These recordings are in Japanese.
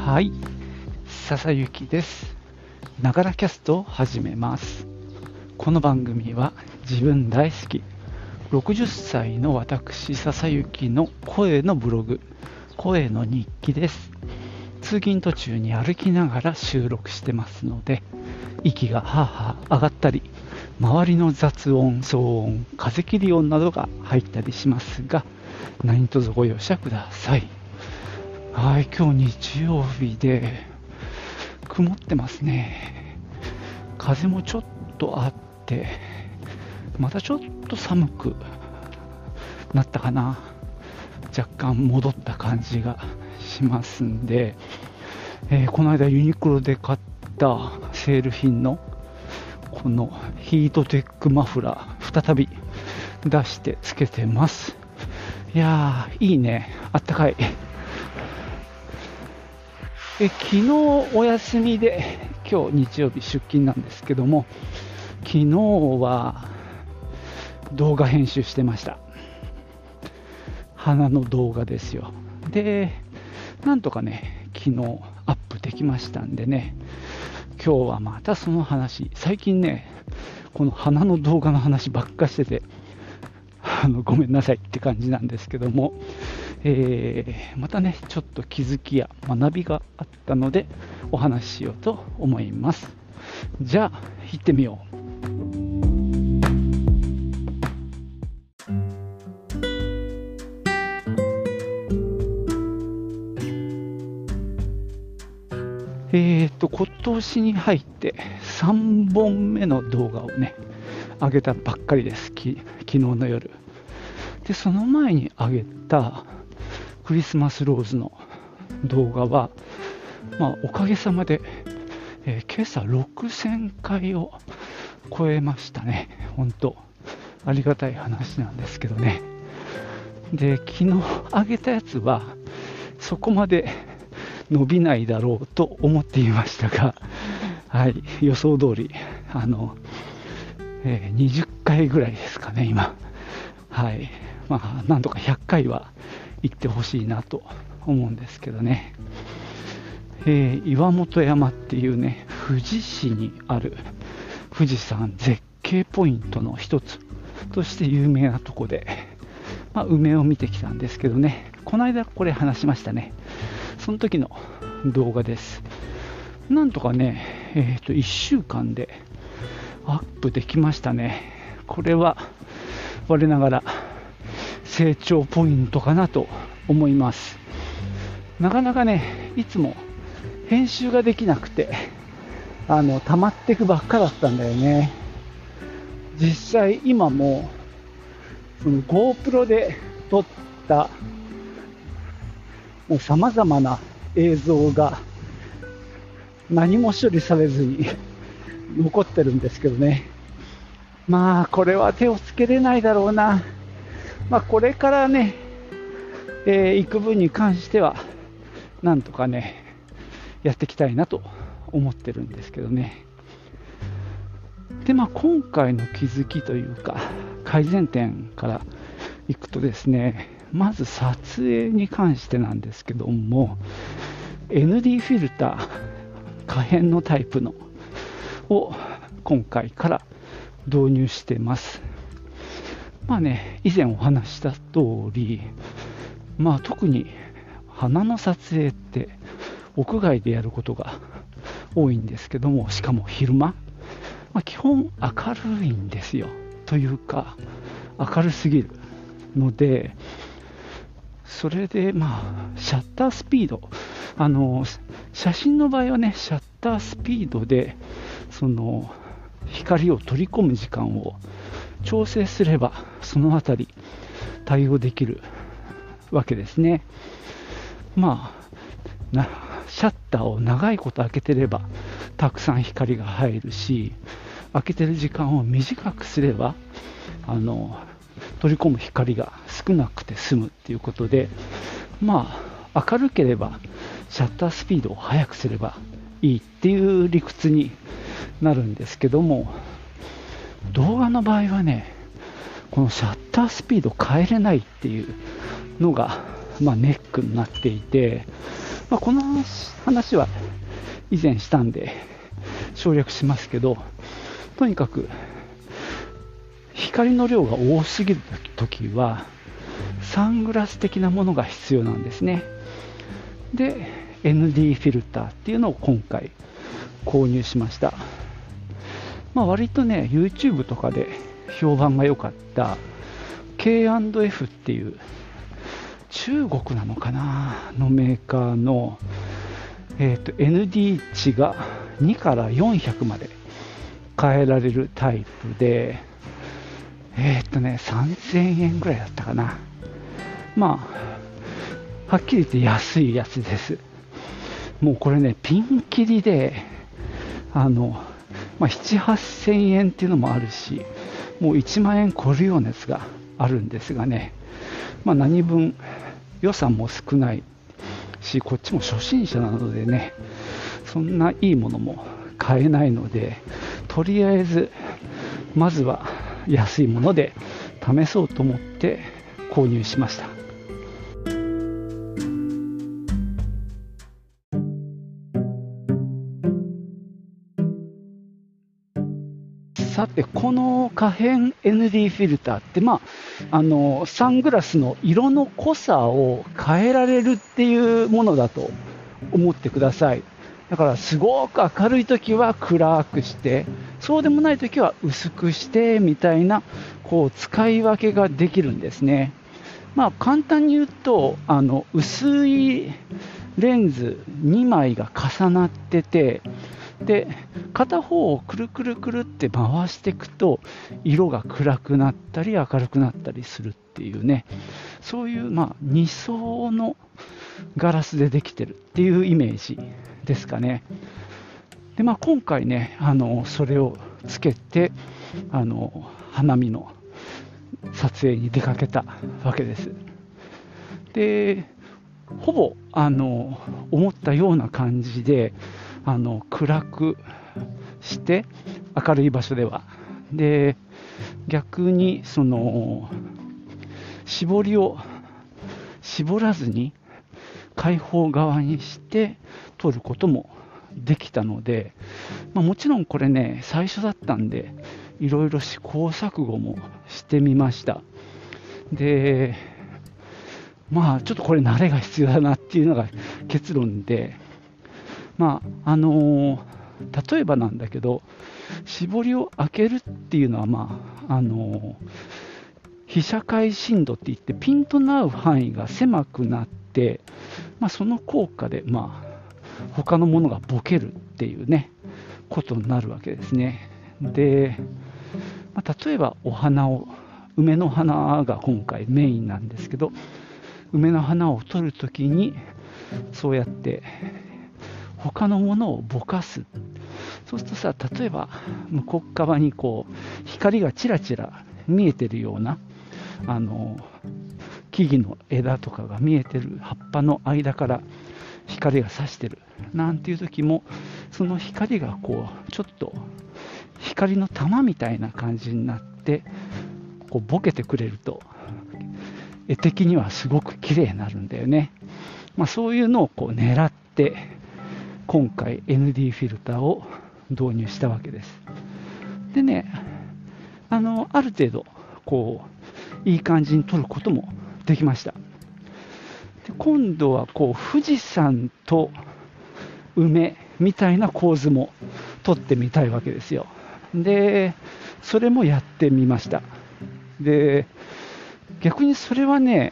はい、笹雪です。ながらキャストを始めます。この番組は自分大好き60歳の私笹雪の声のブログ、声の日記です。通勤途中に歩きながら収録してますので、息がはあはあ上がったり、周りの雑音、騒音、風切り音などが入ったりしますが、何卒ご容赦ください。はい、今日日曜日で曇ってますね。風もちょっとあって、またちょっと寒くなったかな。若干戻った感じがしますんで、この間ユニクロで買ったセール品のこのヒートテックマフラー再び出してつけてます。いやーいいね、あったかい。昨日お休みで今日日曜日出勤なんですけども、昨日は動画編集してました。花の動画ですよ。でなんとかね昨日アップできましたんでね、今日はまたその話。最近ねこの花の動画の話ばっかしててごめんなさいって感じなんですけども、またねちょっと気づきや学びがあったのでお話ししようと思います。じゃあ行ってみよう。今年に入って3本目の動画をね上げたばっかりです。昨日の夜で、その前に上げたクリスマスローズの動画は、おかげさまで、今朝6000回を超えましたね。本当ありがたい話なんですけどね。で昨日上げたやつはそこまで伸びないだろうと思っていましたが、はい、予想通り20回ぐらいですかね今。はい、なんとか100回は行ってほしいなと思うんですけどね。岩本山っていうね富士市にある富士山絶景ポイントの一つとして有名なとこで、梅を見てきたんですけどね、この間これ話しましたね。その時の動画です。なんとかね、1週間でアップできましたね。これは我ながら成長ポイントかなと思います。なかなかねいつも編集ができなくて溜まっていくばっかだったんだよね。実際今もその GoPro で撮ったもう様々な映像が何も処理されずに残ってるんですけどね。これは手をつけれないだろうな。これからね、行く分に関してはなんとかねやっていきたいなと思ってるんですけどね。で今回の気づきというか改善点からいくとですね、まず撮影に関してなんですけども、 ND フィルター可変のタイプのを今回から導入してます。以前お話した通り、特に花の撮影って屋外でやることが多いんですけども、しかも昼間、基本明るいんですよ。というか明るすぎるので、それでシャッタースピード、写真の場合はねシャッタースピードでその光を取り込む時間を調整すればそのあたり対応できるわけですね。シャッターを長いこと開けてればたくさん光が入るし、開けてる時間を短くすれば取り込む光が少なくて済むっていうことで、明るければシャッタースピードを速くすればいいっていう理屈になるんですけども、動画の場合はねこのシャッタースピード変えれないっていうのが、ネックになっていて、 この話は以前したんで省略しますけど、とにかく光の量が多すぎるときはサングラス的なものが必要なんですね。で ND フィルターっていうのを今回購入しました。割とね YouTube とかで評判が良かった K&F っていう中国なのかなのメーカーの、ND 値が2から400まで変えられるタイプで、3000円ぐらいだったかな。はっきり言って安いやつです。もうこれね、ピンキリで、7、8000円っていうのもあるし、もう1万円超えるようなやつがあるんですがね、何分予算も少ないし、こっちも初心者なのでね、そんないいものも買えないので、とりあえずまずは安いもので試そうと思って購入しました。さて、この可変 ND フィルターって、サングラスの色の濃さを変えられるっていうものだと思ってください。だからすごく明るいときは暗くして、そうでもないときは薄くしてみたいな使い分けができるんですね。簡単に言うと薄いレンズ2枚が重なってて、で片方をくるくるくるって回していくと色が暗くなったり明るくなったりするっていうね、そういう2層のガラスでできてるっていうイメージですかね。で今回ねそれをつけて花見の撮影に出かけたわけです。でほぼ思ったような感じで暗くして明るい場所では、で逆に絞りを絞らずに開放側にして撮ることもできたので、もちろんこれね最初だったんでいろいろ試行錯誤もしてみました。でちょっとこれ慣れが必要だなっていうのが結論で、例えばなんだけど絞りを開けるっていうのは被写界深度って言ってピントの合う範囲が狭くなって、その効果で他のものがボケるっていうねことになるわけですね。で、例えば梅の花が今回メインなんですけど、梅の花を撮るときにそうやって他のものをぼかす。そうするとさ、例えば向こう側に光がちらちら見えてるような木々の枝とかが見えてる葉っぱの間から光が差してるなんていう時も、その光がちょっと光の玉みたいな感じになってボケてくれると絵的にはすごく綺麗になるんだよね。そういうのを狙って今回 ND フィルターを導入したわけです。でね、ある程度いい感じに撮ることもできました。で今度は富士山と梅みたいな構図も撮ってみたいわけですよ。でそれもやってみました。で逆にそれはね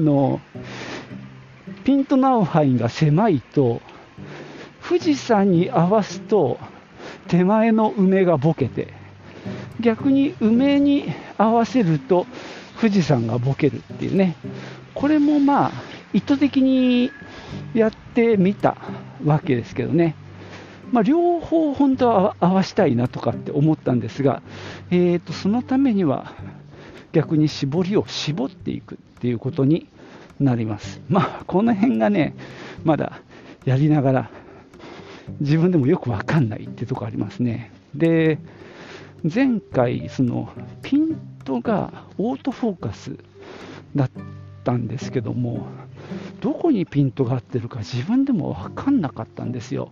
ピントの合う範囲が狭いと富士山に合わすと手前の梅がボケて、逆に梅に合わせると富士山がボケるっていうね、これも意図的にやってみたわけですけどね。両方本当は合わしたいなとかって思ったんですが、そのためには逆に絞りを絞っていくっていうことになります。この辺がねまだやりながら自分でもよく分かんないっていうところありますね。で前回ピントがオートフォーカスだったんですけども、 どこにピントが合ってるか自分でも分かんなかったんですよ。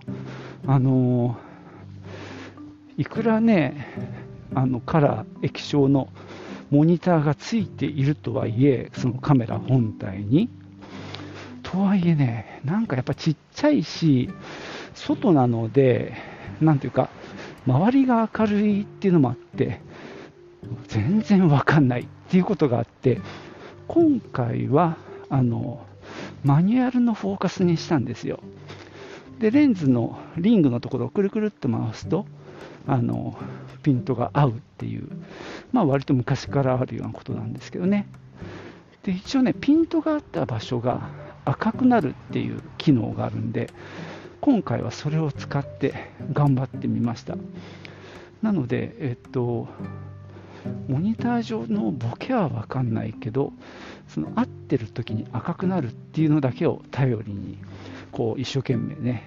いくらね、カラー液晶のモニターがついているとはいえ、そのカメラ本体にとはいえね、なんかやっぱちっちゃいし、外なので、なんていうか周りが明るいっていうのもあって全然わかんないっていうことがあって、今回はマニュアルのフォーカスにしたんですよ。でレンズのリングのところをくるくるっと回すとピントが合うっていう、割と昔からあるようなことなんですけどね。で一応ね、ピントがあった場所が赤くなるっていう機能があるんで、今回はそれを使って頑張ってみました。なので、モニター上のボケは分かんないけど、その合ってる時に赤くなるっていうのだけを頼りにこう一生懸命ね、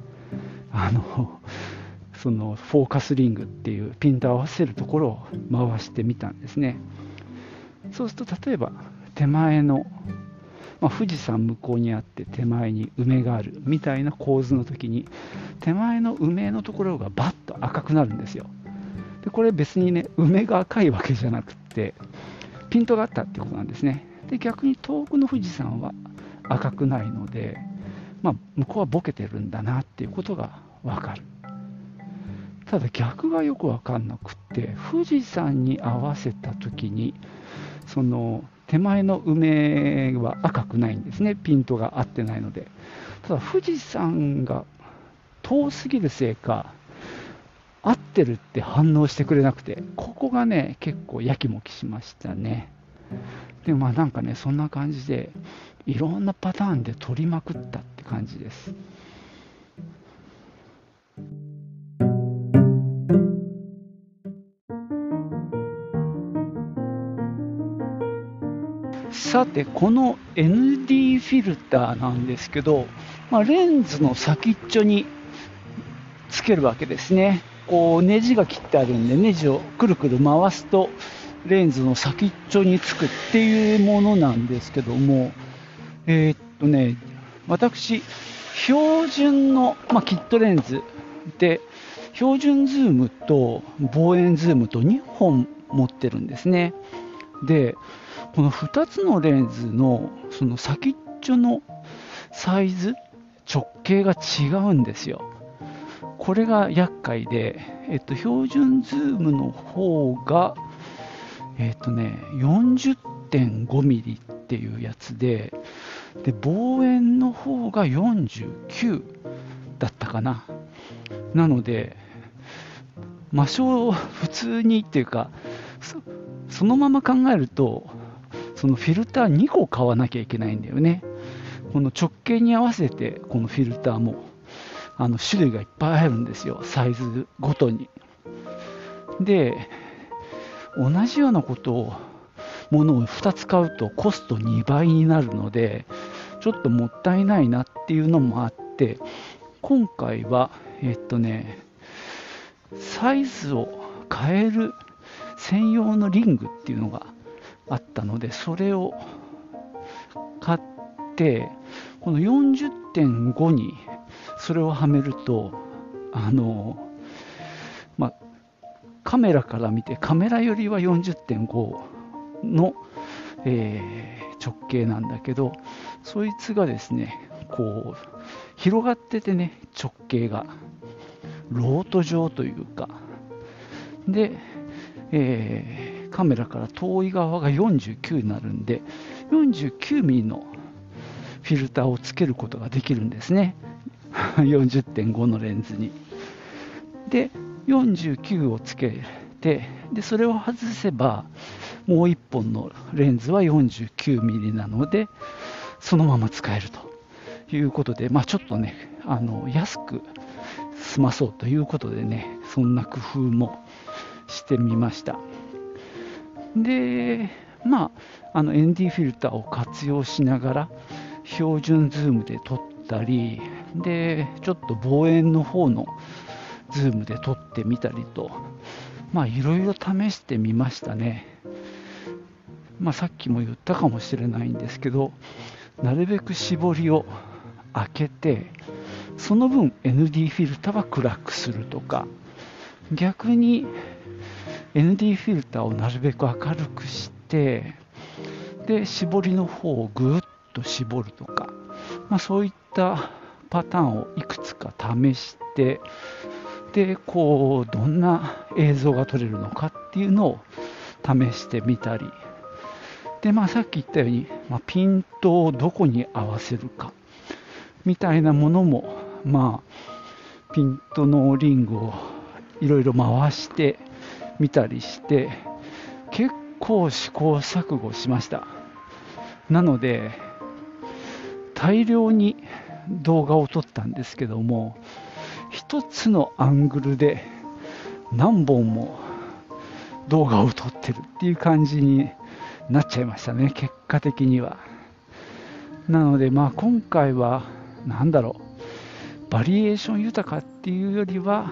そのフォーカスリングっていうピントを合わせるところを回してみたんですね。そうすると例えば手前の、富士山向こうにあって手前に梅があるみたいな構図の時に、手前の梅のところがバッと赤くなるんですよ。でこれ別にね、梅が赤いわけじゃなくってピントがあったってことなんですね。で逆に遠くの富士山は赤くないので、向こうはボケてるんだなっていうことが分かる。ただ逆がよく分かんなくって、富士山に合わせた時にその手前の梅は赤くないんですね、ピントが合ってないので。ただ富士山が遠すぎるせいか合ってるって反応してくれなくて、ここがね結構やきもきしましたね。でもなんかね、そんな感じでいろんなパターンで撮りまくったって感じです。さて、この ND フィルターなんですけど、レンズの先っちょにつけるわけですね。こうネジが切ってあるんで、ネジをくるくる回すとレンズの先っちょにつくっていうものなんですけども、私標準の、キットレンズで標準ズームと望遠ズームと2本持ってるんですね。でこの2つのレンズのその先っちょのサイズ、直径が違うんですよ。これが厄介で、標準ズームの方が40.5 ミリっていうやつで、望遠の方が49だったかな。なので真正普通にっていうか、そのまま考えるとそのフィルター2個買わなきゃいけないんだよね。この直径に合わせてこのフィルターも種類がいっぱいあるんですよ、サイズごとに。で同じようなものを2つ買うとコスト2倍になるので、ちょっともったいないなっていうのもあって、今回はサイズを変える専用のリングっていうのがあったので、それを買って、この 40.5 にそれをはめるとカメラから見て、カメラよりは 40.5 の、直径なんだけど、そいつがですねこう広がっててね、直径がロート状というかで、カメラから遠い側が49になるんで、49ミリのフィルターをつけることができるんですね40.5 のレンズに。で49をつけて、でそれを外せばもう1本のレンズは49ミリなのでそのまま使えるということで、ちょっとね安く済まそうということでね、そんな工夫もしてみました。でND フィルターを活用しながら標準ズームで撮ったり、でちょっと望遠の方のズームで撮ってみたりと、いろいろ試してみましたね。さっきも言ったかもしれないんですけど、 なるべく絞りを開けて、その分 ND フィルターは暗くするとか、逆に ND フィルターをなるべく明るくして、で絞りの方をぐーっと絞るとか、そういったパターンをいくつか試して、でこうどんな映像が撮れるのかっていうのを試してみたりで、さっき言ったように、ピントをどこに合わせるかみたいなものも、ピントのリングをいろいろ回してみたりして、結構試行錯誤しました。なので大量に動画を撮ったんですけども、一つのアングルで何本も動画を撮ってるっていう感じになっちゃいましたね、結果的には。なので今回はバリエーション豊かっていうよりは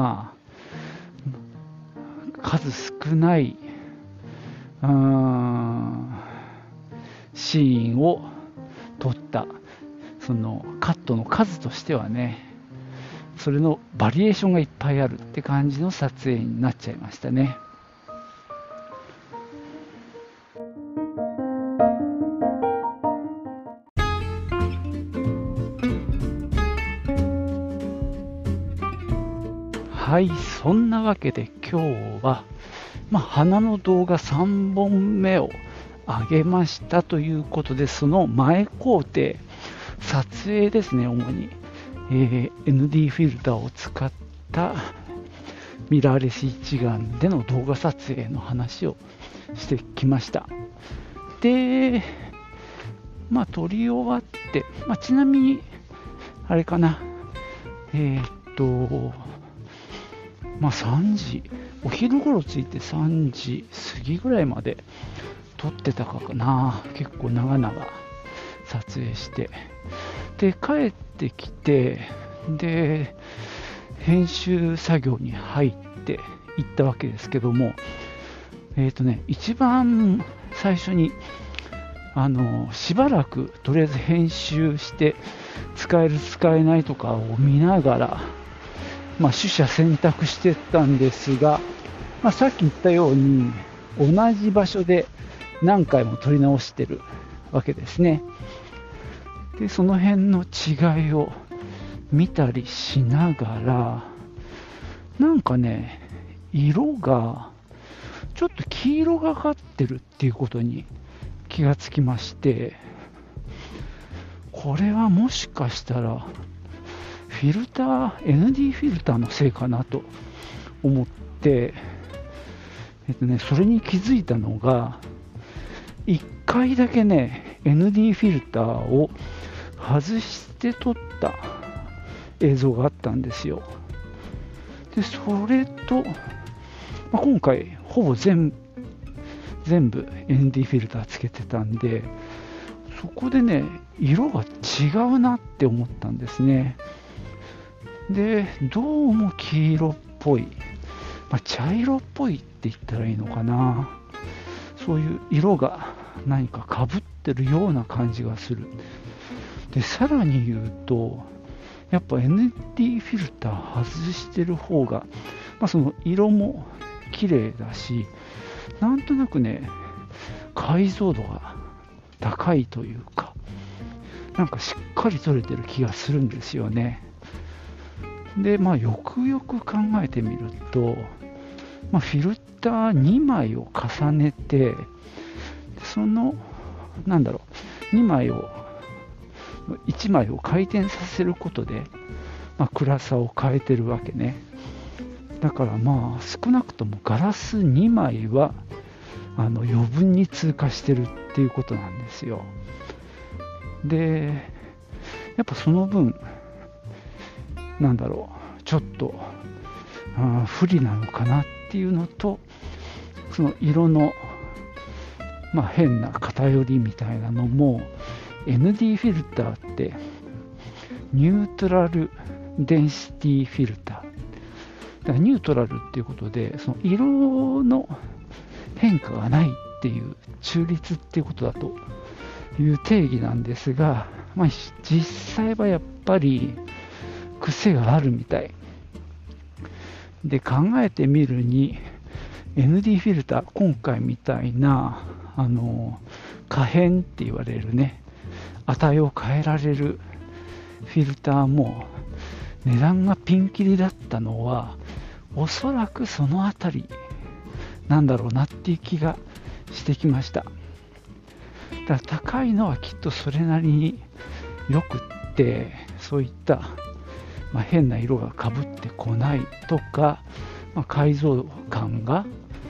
数少ないシーンを撮った、そのカットの数としてはね、それのバリエーションがいっぱいあるって感じの撮影になっちゃいましたね。はい、そんなわけで今日は、花の動画3本目を上げましたということで、その前工程、撮影ですね、主に、ND フィルターを使ったミラーレス一眼での動画撮影の話をしてきました。で、撮り終わって、ちなみにあれかな、3時、お昼頃着いて3時過ぎぐらいまで撮ってたかな。結構長々撮影して、で帰ってきて、で編集作業に入っていったわけですけども、一番最初にしばらくとりあえず編集して使える使えないとかを見ながら、取捨選択してったんですが、さっき言ったように同じ場所で何回も撮り直してるわけですね。でその辺の違いを見たりしながら、色がちょっと黄色がかってるっていうことに気がつきまして、これはもしかしたらフィルター ND フィルターのせいかなと思って、それに気づいたのが、1回だけね ND フィルターを外して撮った映像があったんですよ。でそれと、今回ほぼ全部 ND フィルターつけてたんで、そこでね色が違うなって思ったんですね。でどうも黄色っぽい、茶色っぽいって言ったらいいのかな、そういう色が何かかぶってるような感じがする。でさらに言うと、やっぱ ND フィルター外してる方が、その色も綺麗だし、なんとなくね解像度が高いというか、しっかり撮れてる気がするんですよね。でよくよく考えてみると、フィルター2枚を重ねて、その2枚を1枚を回転させることで、暗さを変えてるわけね。だから少なくともガラス2枚は余分に通過してるっていうことなんですよ。でやっぱその分ちょっと不利なのかなっていうのと、その色の変な偏りみたいなのも、 ND フィルターってニュートラルデンシティフィルターだからニュートラルっていうことで、その色の変化がないっていう中立っていうことだという定義なんですが、実際はやっぱり癖があるみたいで、考えてみるに ND フィルター、今回みたいな可変って言われるね、値を変えられるフィルターも値段がピンキリだったのは、おそらくそのあたりなんだろうなっていう気がしてきました。だから高いのはきっとそれなりによくって、そういった、変な色がかぶってこないとか、解像感が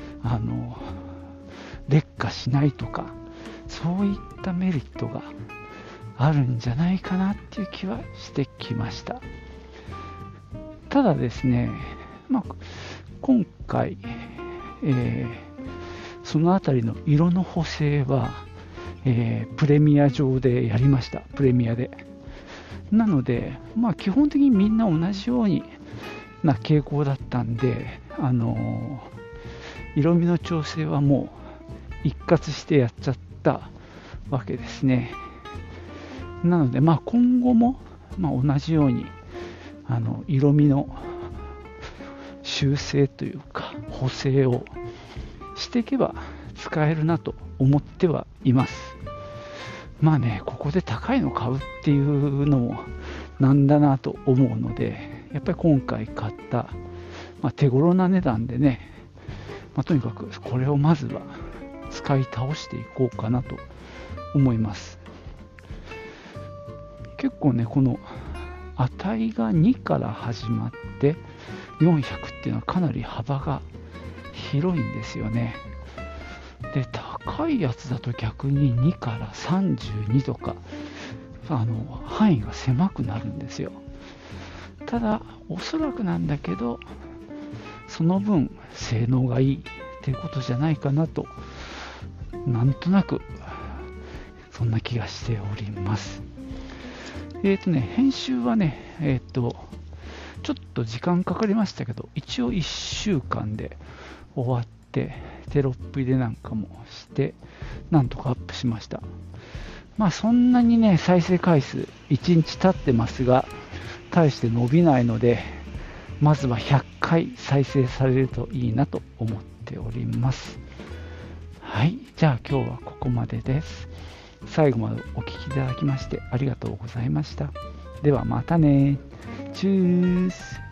劣化しないとか、そういったメリットがあるんじゃないかなっていう気はしてきました。ただですね、今回、そのあたりの色の補正は、プレミア上でやりました。プレミアで。なので、基本的にみんな同じようにな傾向だったんで、色味の調整はもう一括してやっちゃったわけですね。なので、今後も、同じように色味の修正というか補正をしていけば使えるなと思ってはいます。ここで高いの買うっていうのもなんだなと思うので、やっぱり今回買った、手頃な値段でね、とにかくこれをまずは使い倒していこうかなと思います。結構ね、この値が2から始まって400っていうのはかなり幅が広いんですよね。で、高いやつだと逆に2から32とか範囲が狭くなるんですよ。ただおそらくなんだけど、その分性能がいいっていうことじゃないかなと、なんとなくそんな気がしております。編集はね、ちょっと時間かかりましたけど、一応1週間で終わって、テロップ入れなんかもして、なんとかアップしました。そんなにね、再生回数1日経ってますが、大して伸びないので、まずは100回再生されるといいなと思っております。はい、じゃあ今日はここまでです。最後までお聞きいただきましてありがとうございました。ではまたね。チュース。